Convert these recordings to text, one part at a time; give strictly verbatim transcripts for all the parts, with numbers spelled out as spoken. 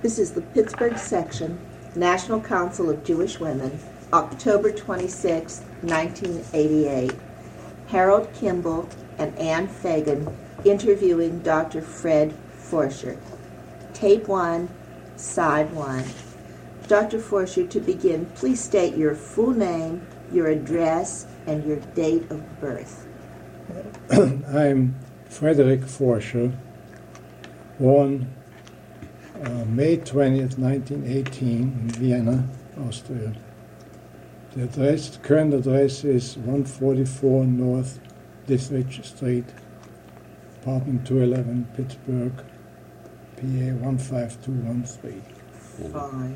This is the Pittsburgh Section, National Council of Jewish Women, October twenty-sixth, nineteen eighty-eight. Harold Kimball and Ann Fagan interviewing Doctor Fred Forsher. Tape one, Side one. Doctor Forsher, to begin, please state your full name, your address, and your date of birth. I'm Frederick Forsher, born uh, May twentieth, nineteen eighteen, in Vienna, Austria. The address, the current address is one forty-four North Dithridge Street, apartment two eleven, Pittsburgh, P A one five two one three. Fine.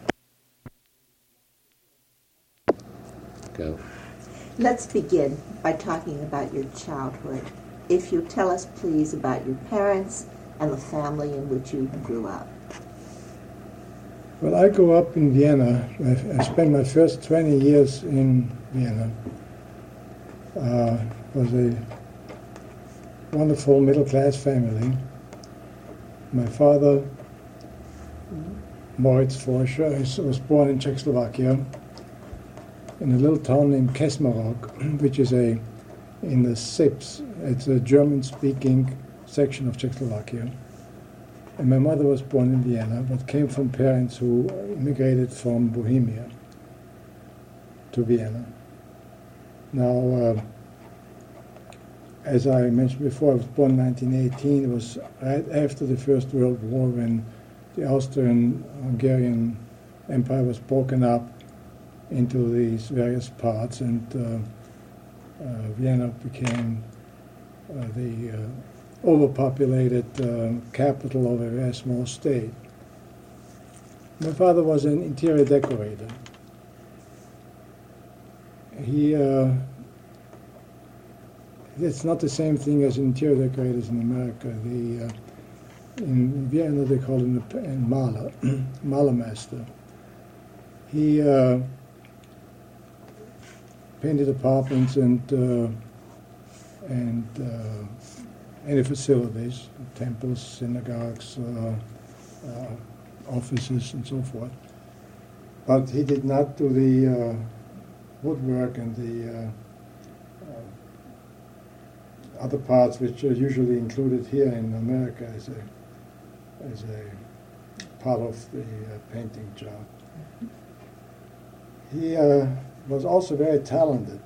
Go. Let's begin by talking about your childhood. If you tell us, please, about your parents and the family in which you grew up. Well, I grew up in Vienna. I, I spent my first twenty years in Vienna. Uh, it was a wonderful middle-class family. My father, Moritz Forscher, was born in Czechoslovakia, in a little town named Kežmarok, which is a, in the Sips, it's a German-speaking section of Czechoslovakia. And my mother was born in Vienna, but came from parents who immigrated from Bohemia to Vienna. Now, uh, as I mentioned before, I was born in nineteen eighteen. It was right after the First World War, when the Austrian-Hungarian Empire was broken up into these various parts, and uh, uh, Vienna became uh, the uh, overpopulated uh, capital of a very small state. My father was an interior decorator. He, uh, it's not the same thing as interior decorators in America. The, uh, in Vienna they call him a Maler, Malermaster. He uh, painted apartments and uh, and uh, any facilities, temples, synagogues, uh, uh, offices, and so forth. But he did not do the uh, woodwork and the uh, uh, other parts which are usually included here in America as a as a part of the uh, painting job. He uh, was also very talented,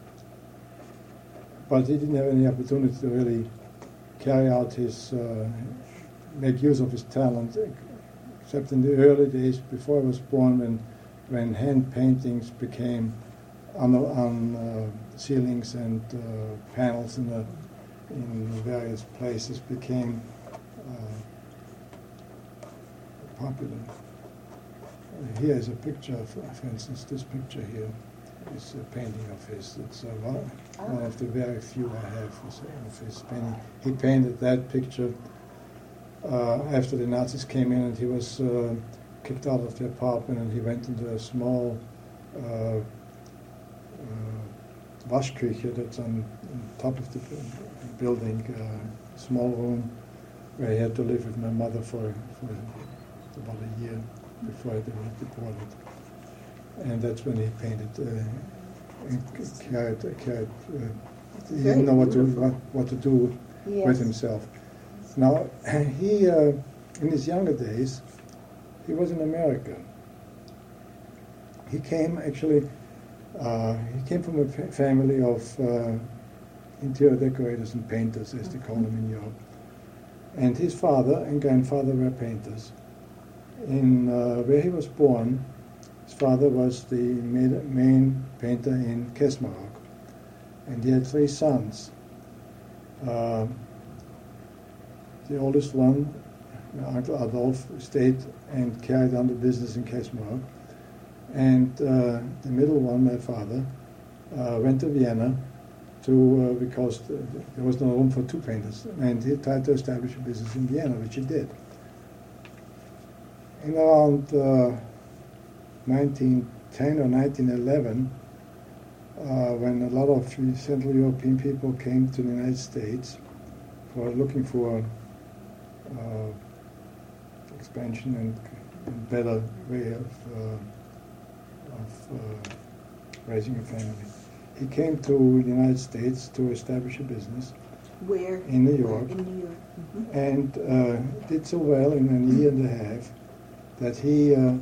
but he didn't have any opportunity to really carry out his, uh, make use of his talent, except in the early days before I was born, when, when hand paintings became on, on uh, ceilings and uh, panels in, the, in various places became uh, popular. Here is a picture, of, for instance, this picture here is a painting of his. It's uh, one, one of the very few I have of his painting. He painted that picture uh, after the Nazis came in, and he was uh, kicked out of the apartment, and he went into a small uh, uh, Waschküche that's on, on top of the building, uh, small room where he had to live with my mother for, for about a year before they were deported. And that's when he painted uh, and carried, carried uh, he didn't know what to, what, what to do yes. with himself. Now, he, uh, in his younger days, he was in America. He came, actually, uh, he came from a fa- family of uh, interior decorators and painters, as they call them in Europe. And his father and grandfather were painters. In uh, where he was born, his father was the main, main painter in Kežmarok, and he had three sons. Uh, the oldest one, my Uncle Adolf, stayed and carried on the business in Kežmarok, and uh, the middle one, my father, uh, went to Vienna to uh, because there was no room for two painters, and he tried to establish a business in Vienna, which he did. In around uh, nineteen ten or nineteen eleven, uh, when a lot of Central European people came to the United States for looking for uh, expansion and, and better way of, uh, of uh, raising a family. He came to the United States to establish a business Where? in New York, In New York. Mm-hmm. and uh, did so well in a year and a half that he uh,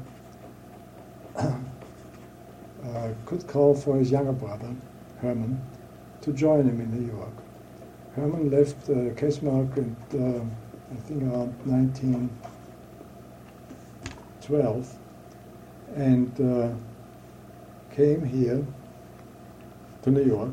uh, could call for his younger brother, Herman, to join him in New York. Herman left uh, Kesmark in, uh, I think, around nineteen twelve, and uh, came here to New York,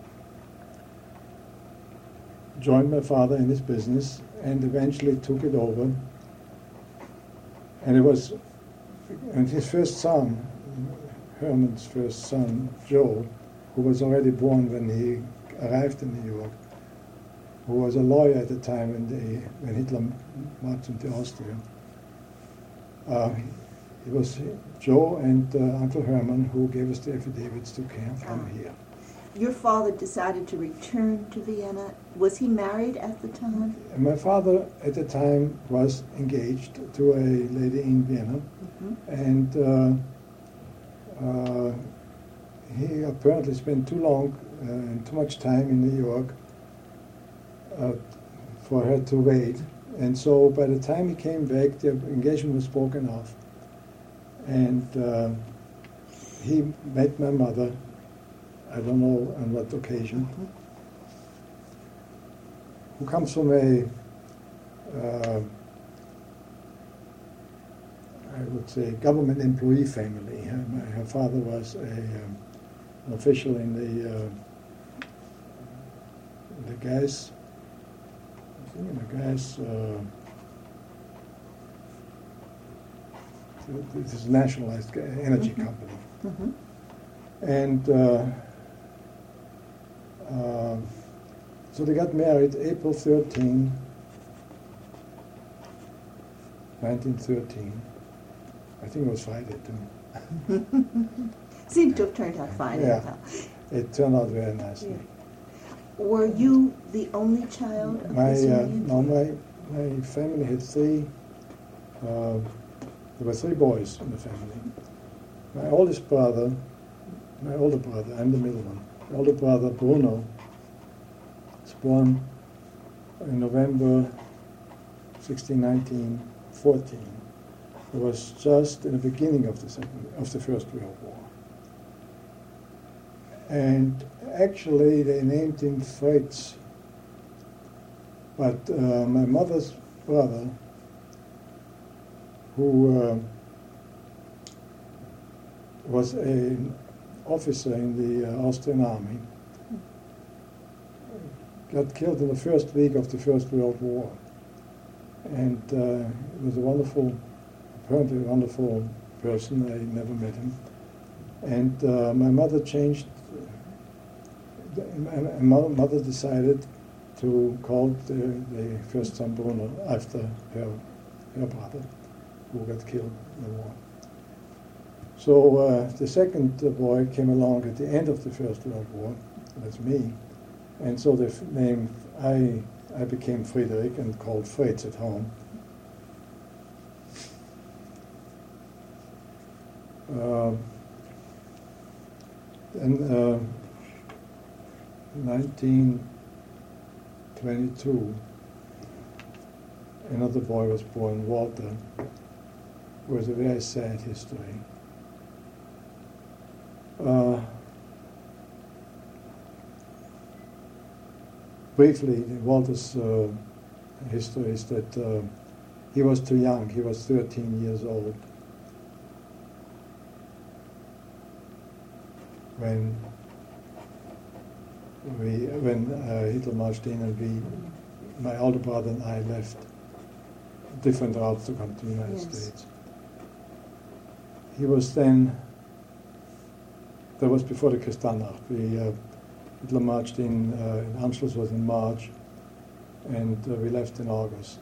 joined my father in his business, and eventually took it over. And it was, and his first son, Herman's first son, Joe, who was already born when he arrived in New York, who was a lawyer at the time when, they, when Hitler marched into Austria. Uh, it was Joe and uh, Uncle Herman who gave us the affidavits to come here. Your father decided to return to Vienna. Was he married at the time? And my father at the time was engaged to a lady in Vienna, Mm-hmm. and uh, uh, he apparently spent too long uh, and too much time in New York uh, for her to wait. And so by the time he came back, the engagement was broken off. And uh, he met my mother, I don't know on what occasion, Mm-hmm. who comes from a, uh, I would say, government employee family. Her, my, her father was a, um, an official in the, uh, the gas, I think in the gas, uh, this is a nationalized energy Mm-hmm. company. Mm-hmm. And uh, uh, so they got married April thirteenth, nineteen thirteen. I think it was Friday too. Seemed to have turned out fine. Yeah. anyhow. It turned out very nicely. Yeah. Were you the only child of My this uh, union? no, my my family had three. Uh, there were three boys in the family. My oldest brother, my older brother, I'm the middle one. My older brother Bruno was born in November sixteen nineteen fourteen. It was just in the beginning of the second of the First World War. And actually, they named him Fritz. But uh, my mother's brother, who uh, was an officer in the uh, Austrian army, got killed in the first week of the First World War. And uh, he was a wonderful, apparently a wonderful person. I never met him. And uh, my mother changed, my mother decided to call the, the first son Bruno after her, her brother, who got killed in the war. So uh, the second boy came along at the end of the First World War, that's me, and so the f- name, I, I became Friedrich and called Fritz at home. Uh, and uh, nineteen twenty-two, another boy was born, Walter. It was a very sad history. Uh, briefly, Walter's uh, history is that uh, he was too young. He was thirteen years old when we, when uh, Hitler marched in, and we, my older brother and I, left different routes to come to the United Yes. States. He was then. That was before the Kristallnacht. We, uh, Hitler marched in, uh, in Anschluss was in March, and uh, we left in August.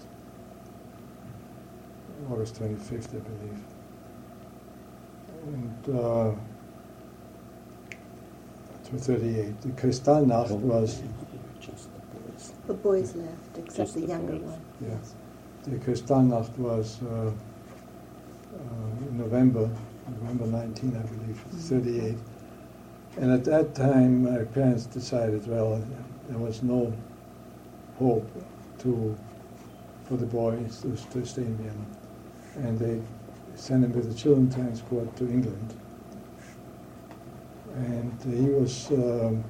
August twenty-fifth, I believe. And uh, to thirty-eight. The Kristallnacht was, The boys left, except Just the the younger boys. one. Yes. the Kristallnacht was uh, uh, in November, November nineteenth, I believe, thirty-eight. And at that time, my parents decided, well, there was no hope to for the boys to, to stay in Vienna. And they sent him with a children's transport to England. And he was um,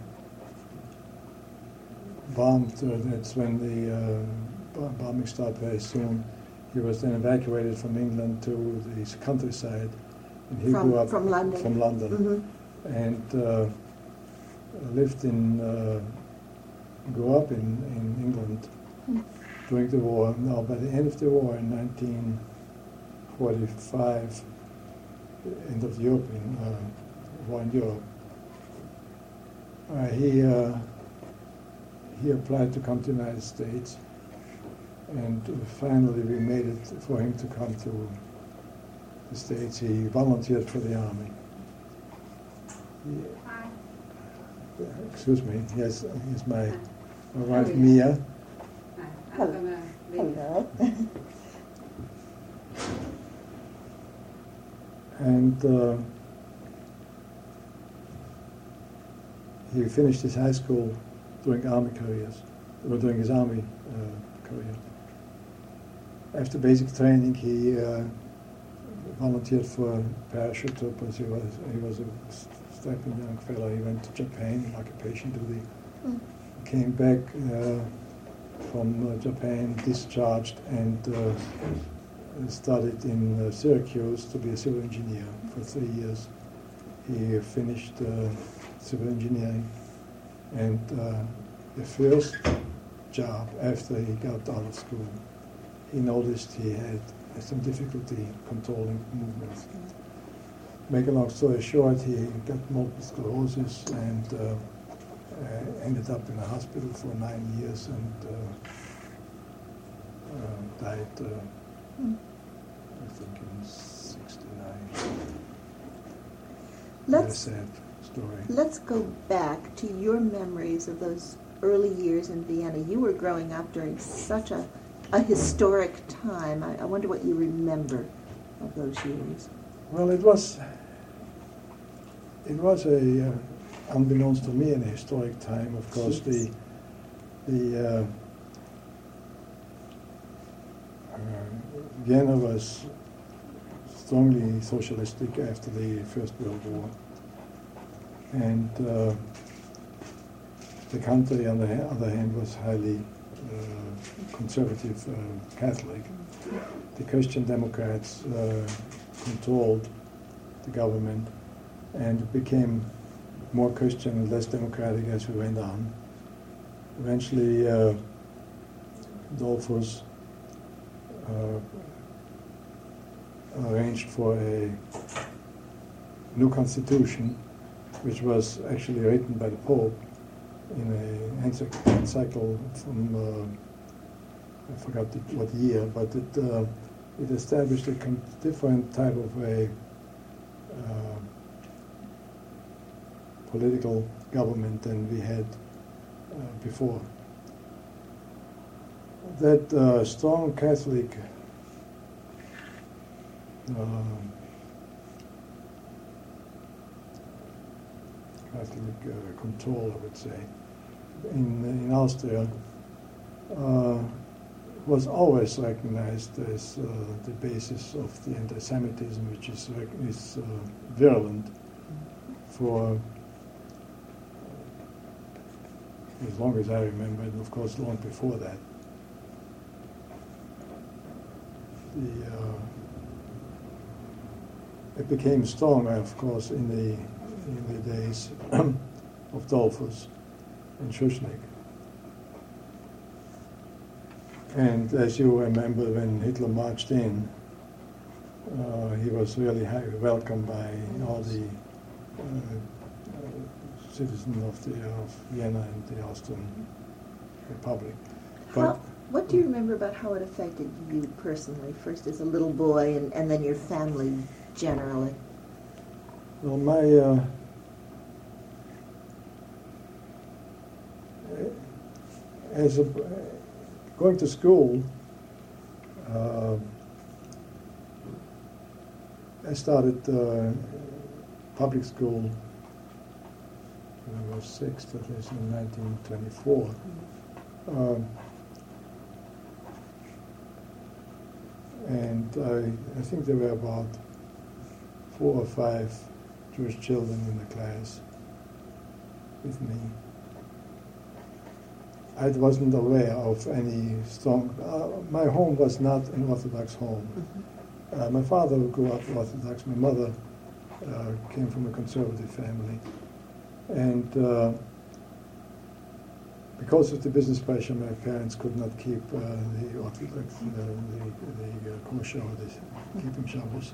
bombed. Uh, that's when the uh, bombing started very soon. He was then evacuated from England to the countryside. And he from, grew up from London. From London. Mm-hmm. And uh, lived in, uh, grew up in, in England mm. during the war. Now, by the end of the war in nineteen forty-five, the end of the European uh, war in Europe, uh, he uh, he applied to come to the United States, and finally we made it for him to come to the States. He volunteered for the army. He, excuse me, here's, here's my, my wife Mia. Hello. Hello. And uh, he finished his high school during army careers, or during his army uh, career. After basic training, he uh, volunteered for paratroopers. He was he was a strapping young fellow. He went to Japan, occupation duty. Mm. Came back uh, from uh, Japan, discharged, and uh, studied in uh, Syracuse to be a civil engineer for three years. He finished uh, civil engineering, and uh, the first job after he got out of school, he noticed he had some difficulty controlling movements. Make a long story short, he got multiple sclerosis and uh, uh, ended up in a hospital for nine years and uh, uh, died, uh, mm. I think, in sixty-nine. Let's, Very sad story. Let's go back to your memories of those early years in Vienna. You were growing up during such a, a historic time. I, I wonder what you remember of those years. Well, it was it was a, uh, unbeknownst to me, an historic time. Of course, the the uh, uh, Vienna was strongly socialistic after the First World War, and uh, the country, on the other hand, was highly uh, conservative uh, Catholic. The Christian Democrats uh, controlled the government, and it became more Christian and less democratic as we went on. Eventually, uh, Dollfuss uh, arranged for a new constitution, which was actually written by the Pope in an encyclical from, uh, I forgot the, what year, but it, uh, it established a con- different type of a uh, political government than we had uh, before. That uh, strong Catholic uh, Catholic uh, control, I would say, in in Austria uh, was always recognized as uh, the basis of the anti-Semitism, which is is uh, virulent for as long as I remember, and of course long before that. The uh, it became stronger, of course, in the in the days of Dollfuss and Schuschnigg. And as you remember, when Hitler marched in, uh, he was really highly welcomed by all the uh, uh, citizens of the of Vienna and the Austrian Republic. But how, what do you remember about how it affected you personally, first as a little boy and, and then your family generally? Well, my uh, as a, going to school, Uh, I started uh, public school when I was six, that is in nineteen twenty-four. Um, and I, I think there were about four or five Jewish children in the class with me. I wasn't aware of any strong... Uh, my home was not an Orthodox home. Mm-hmm. uh, my father grew up Orthodox. My mother uh, came from a conservative family. And uh, because of the business pressure, my parents could not keep uh, the Orthodox, uh, the, the uh, kosher, the keeping Shabbos.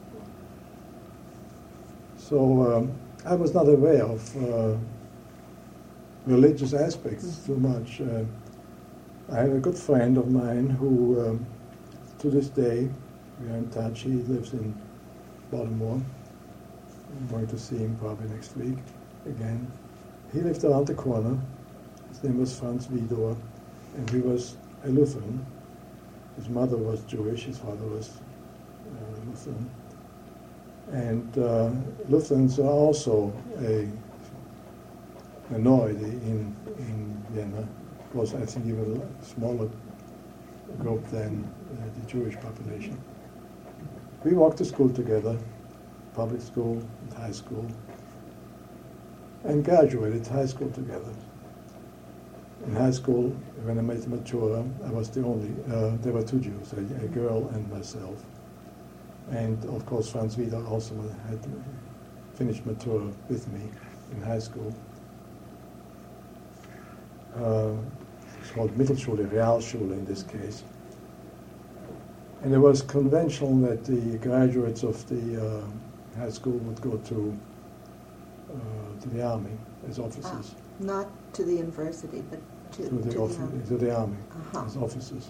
So um, I was not aware of uh, religious aspects too much. Uh, I have a good friend of mine who, um, to this day, we are in touch. He lives in Baltimore. I'm going to see him probably next week again. He lived around the corner. His name was Franz Wiedor, and he was a Lutheran. His mother was Jewish, his father was uh, Lutheran. And uh, Lutherans are also a minority in, in Vienna. Of course, I think even a smaller group than uh, the Jewish population. We walked to school together, public school and high school, and graduated high school together. In high school, when I made matura, I was the only, uh, there were two Jews, a, a girl and myself. And of course, Franz Wiedor also had finished matura with me in high school. Uh, it's called Mittelschule, Realschule in this case. And it was conventional that the graduates of the uh, high school would go to uh, to the army as officers. Ah, not to the university, but to, to, the, to, off- the, army. to the army Uh-huh. as officers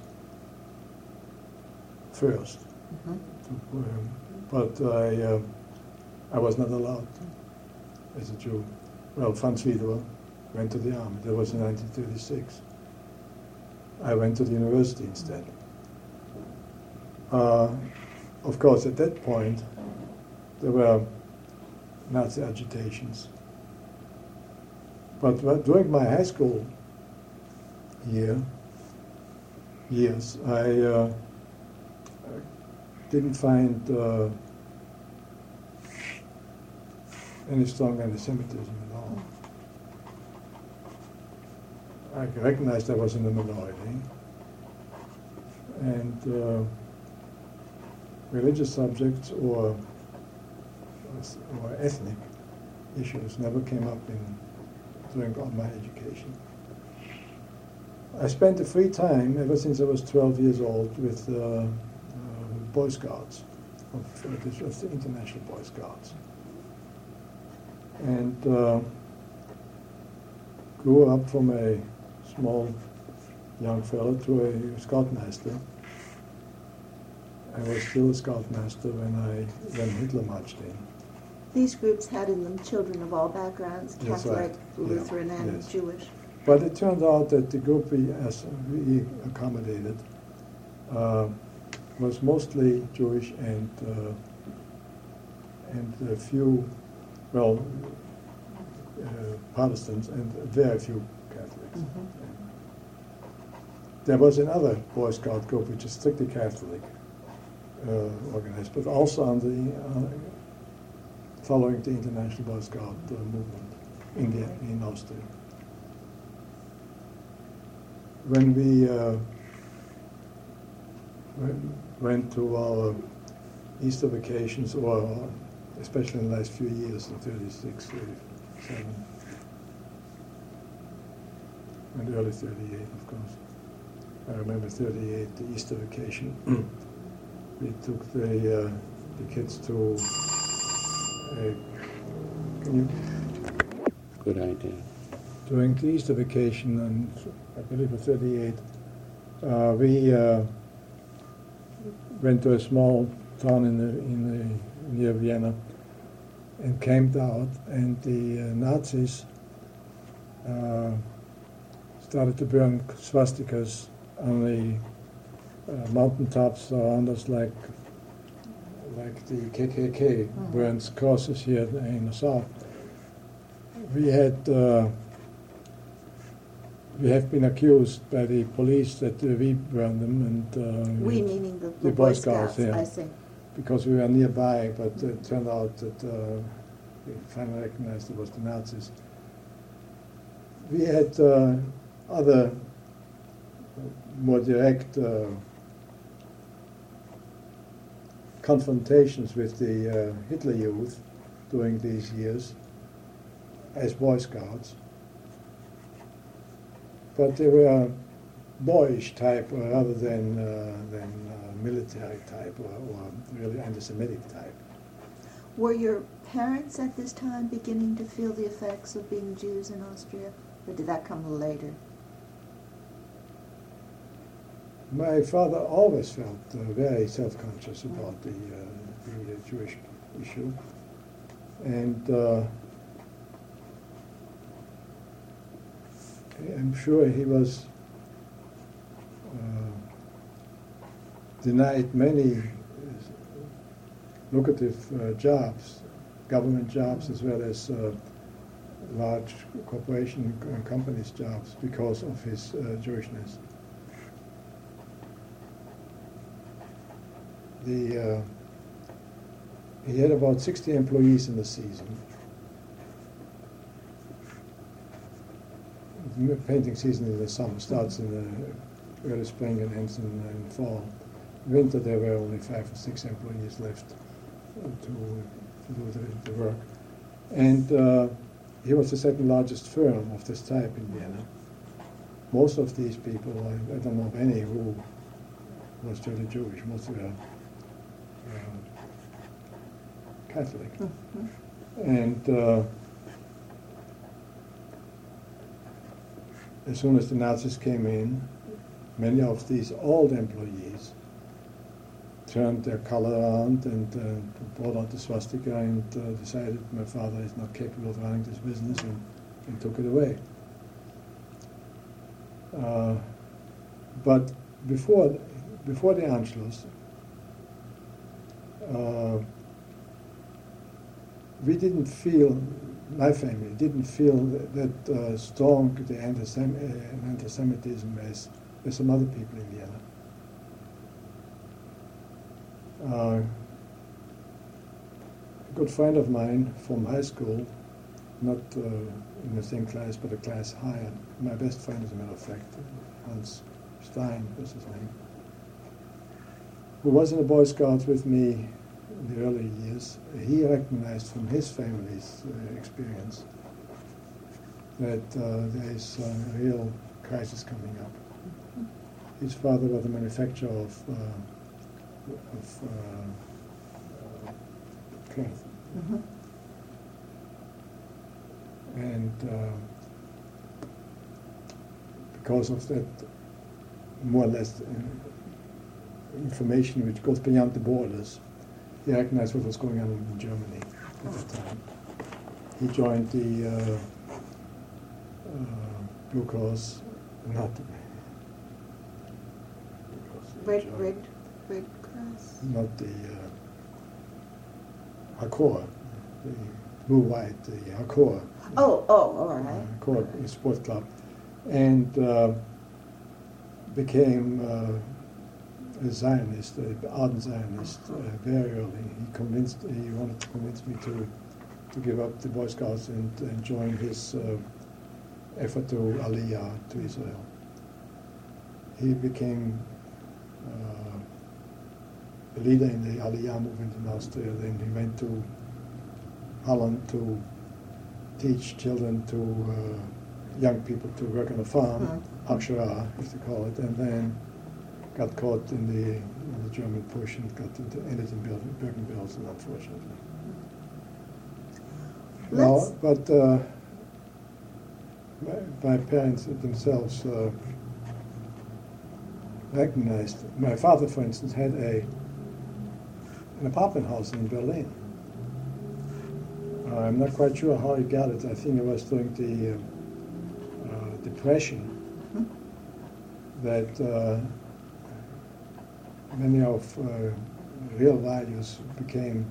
first. Mm-hmm. To, um, but I, uh, I was not allowed as a Jew. Well, Franz Wiedor went to the army. That was in nineteen thirty-six. I went to the university instead. Uh, of course, at that point, there were Nazi agitations. But uh, during my high school year, years, I uh, didn't find uh, any strong anti-Semitism at all. I recognized I was in the minority, and uh, religious subjects or or ethnic issues never came up in during all my education. I spent the free time ever since I was twelve years old with uh, uh, Boy Scouts, of, of, the, of the International Boy Scouts, and uh, grew up from a small young fellow to a scoutmaster. I was still a scoutmaster when I when Hitler marched in. These groups had in them children of all backgrounds, That's Catholic, right. Lutheran, Yeah. and Yes. Jewish. But it turned out that the group we, as we accommodated uh, was mostly Jewish and uh, and a few, well, uh, Protestants and very few Catholics. Mm-hmm. There was another Boy Scout group which is strictly Catholic uh, organized, but also on the uh, following the International Boy Scout uh, movement in the, in Austria. When we uh, went to our Easter vacations, or especially in the last few years, in thirty-six, thirty-seven, and early thirty-eight, of course. I remember thirty-eight, the Easter vacation. We took the uh, the kids to a, can you? Good idea. During the Easter vacation, and I believe it was thirty-eight, uh, we uh, went to a small town in the, in the, near Vienna and camped out, and the uh, Nazis uh, started to burn swastikas on the uh, mountaintops around us, like like the K K K burns crosses here in the south. We had uh, we have been accused by the police that uh, we burned them, and uh, We meaning the, The Boy Scouts, yeah. I see. because we were nearby, but it turned out that uh, we finally recognized it was the Nazis. We had uh, other uh, more direct uh, confrontations with the uh, Hitler Youth during these years as Boy Scouts. But they were boyish type rather than, uh, than uh, military type or, or really anti-Semitic type. Were your parents at this time beginning to feel the effects of being Jews in Austria, or did that come later? My father always felt uh, very self-conscious about the, uh, the uh, Jewish issue, and uh, I'm sure he was uh, denied many uh, lucrative uh, jobs, government jobs as well as uh, large corporation uh, companies' jobs because of his uh, Jewishness. The, uh, he had about sixty employees in the season. The painting season in the summer starts in the early spring and ends in, in fall. Winter there were only five or six employees left uh, to, to do the, the work. And uh, he was the second largest firm of this type in Vienna. Most of these people, I, I don't know of any who was totally Jewish. Most were uh, Catholic. Mm-hmm. And uh, as soon as the Nazis came in, many of these old employees turned their color around and uh, brought out the swastika and uh, decided my father is not capable of running this business and, and took it away. Uh, but before, before the Anschluss, uh, we didn't feel, my family didn't feel that, that uh, strong the anti-Sem- uh, anti-Semitism as, as some other people in Vienna. Uh, a good friend of mine from high school, not uh, in the same class but a class higher, my best friend as a matter of fact, Hans Stein was his name, who was in the Boy Scouts with me in the early years. He recognized from his family's uh, experience that uh, there is a real crisis coming up. His father was a manufacturer of uh, of uh, uh, cloth. Mm-hmm. And uh, because of that, more or less uh, information which goes beyond the borders, he recognized what was going on in Germany at the time. He joined the uh, uh, Blue Cross, not Red, red, red cross. not the uh, Hakor, the blue-white, the Hakor. Oh, oh, all right. Uh, Hakor Sport Club, and uh, became uh, a Zionist, an ardent Zionist, uh, very early. He convinced, he wanted to convince me to to give up the Boy Scouts and, and join his uh, effort to Aliyah, to Israel. He became uh, a leader in the Aliyah movement in Austria. Then he went to Holland to teach children to, uh, young people to work on a farm, Mm-hmm. Akshara, as they call it, and then got caught in the, in the German push and got into, ended in Bergen-Belsen, unfortunately. Let's, No, but uh, my, my parents themselves uh, recognized. My father, for instance, had a an apartment house in Berlin. Uh, I'm not quite sure how he got it. I think it was during the uh, uh, Depression Mhm. that uh, many of uh, real values became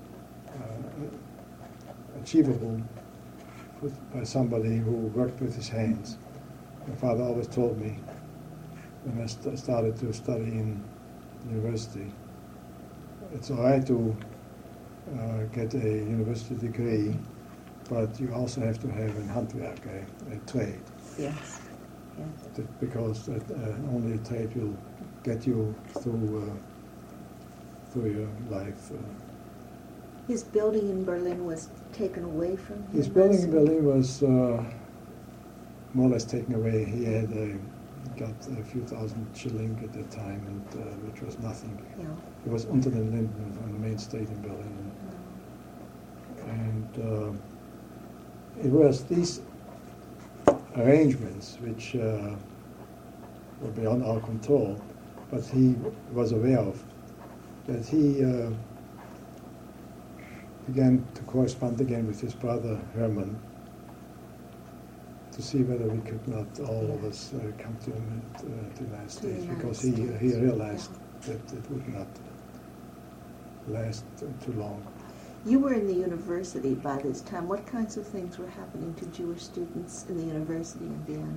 uh, achievable with, by somebody who worked with his hands. My father always told me when I st- started to study in university, it's all right to uh, get a university degree, but you also have to have a handwerk, a, a trade. Yes. Yes. That- because that, uh, only a trade will get you through uh, through your life. Uh, His building in Berlin was taken away from him. his building in also? Berlin was uh, more or less taken away. He had a, got a few thousand shilling at that time, and uh, which was nothing. Yeah. It was Unter den Linden on the main street in Berlin, and uh, it was these arrangements which uh, were beyond our control, but he was aware of, that he uh, began to correspond again with his brother Herman to see whether we could not, all of us, uh, come to, uh, to the United To the States, United because he, States, he realized yeah. that it would not last uh, too long. You were in the university by this time. What kinds of things were happening to Jewish students in the university in Vienna?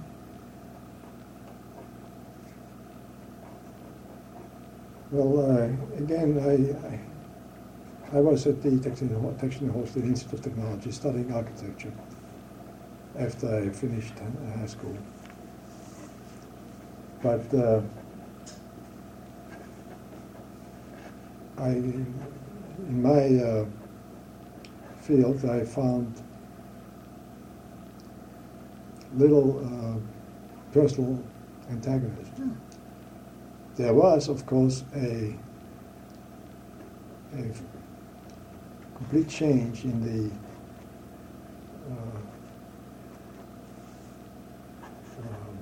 Well, uh, again, I, I I was at the Technische Institute of Technology studying architecture after I finished uh, high school. But uh, I, in my uh, field, I found little uh, personal antagonism. Hmm. There was, of course, a, a complete change in the uh, um,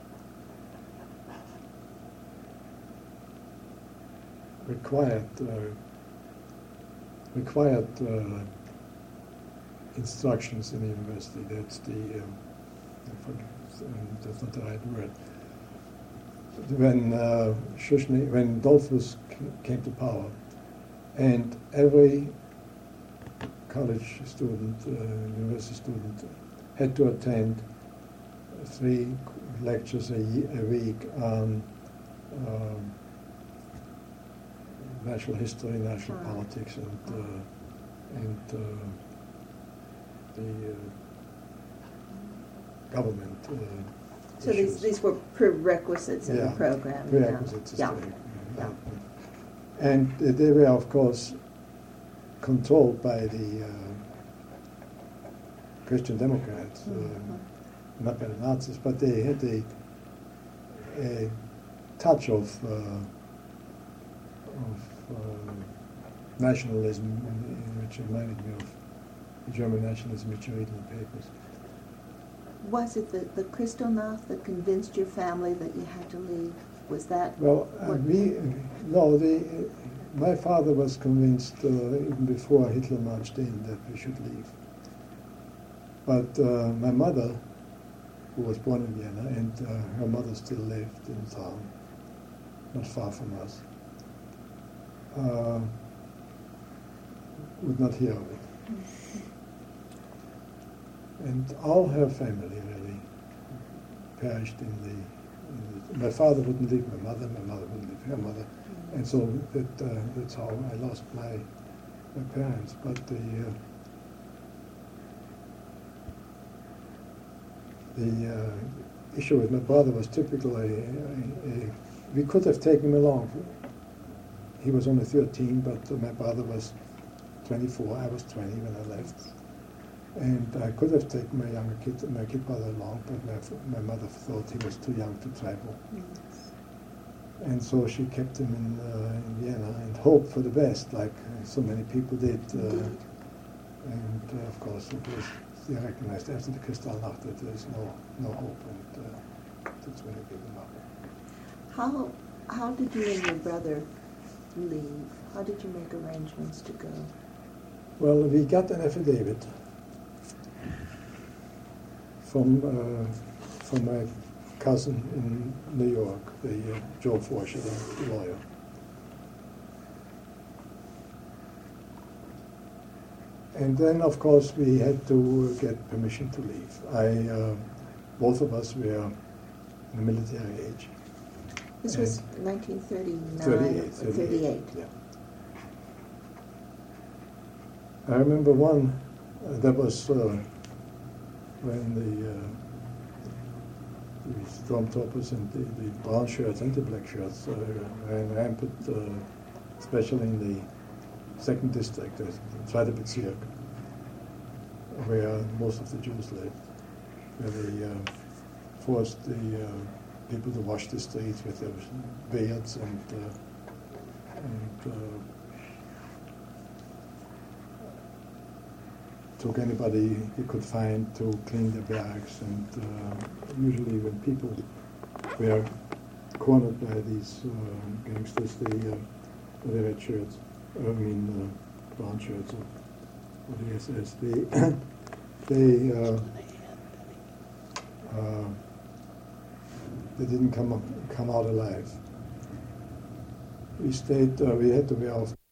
required uh, required uh, instructions in the university. That's the um, I forget, um, that's not the right word. When uh, Schuschnigg, when Dollfuss came to power, and every college student, uh, university student, had to attend three lectures a, ye- a week on um, national history, national Wow. politics, and uh, and uh, the uh, government. Uh, So these, issues. these were prerequisites in the Yeah, program. yeah. Prerequisites. Yeah. to- Yeah. And uh, they were, of course, controlled by the uh, Christian Democrats, uh, Mhm. not by the Nazis, but they had a, a touch of, uh, of uh, nationalism, in, in which reminded me of the German nationalism which you read in the papers. Was it the, the Kristallnacht that convinced your family that you had to leave? Was that? Well, uh, what- we, no, the, uh, my father was convinced uh, even before Hitler marched in that we should leave. But uh, my mother, who was born in Vienna, and uh, her mother still lived in town, not far from us, uh, would not hear of it. And all her family really perished in the, in the. My father wouldn't leave my mother, my mother wouldn't leave her mother, and so that uh, that's how I lost my my parents. But the uh, the uh, issue with my brother was typically a, a, a, we could have taken him along. He was only thirteen, but uh, my brother was twenty-four. I was twenty when I left. And I could have taken my younger kid, my kid brother along, but my, my mother thought he was too young to travel. Yes. And so she kept him in, uh, in Vienna and hoped for the best, like uh, so many people did. Uh, Indeed. and uh, of course, it was they recognized after the Kristallnacht that there's no no hope, and uh, that's when they gave him up. How, how did you and your brother leave? How did you make arrangements to go? Well, we got an affidavit from uh, from my cousin in New York, the uh, Joe Forscher, the lawyer, and then, of course, we had to get permission to leave. I, uh, both of us were in the military age. This was nineteen thirty-nine thirty-eight, or thirty-eight. Yeah. I remember one, uh, that was uh, when the, uh, the Stormtroopers and the, the brown shirts and the black shirts uh, ran rampant, uh, especially in the second district, the Zweite Bezirk, where most of the Jews lived, where they uh, forced the uh, people to wash the streets with their beards and, uh, and uh, took anybody he could find to clean their barracks. And uh, usually when people were cornered by these uh, gangsters, they, uh, they red shirts, I mean uh, brown shirts or, or the S S, they, they, uh, uh, they didn't come up, come out alive. We stayed, uh, we had to wear off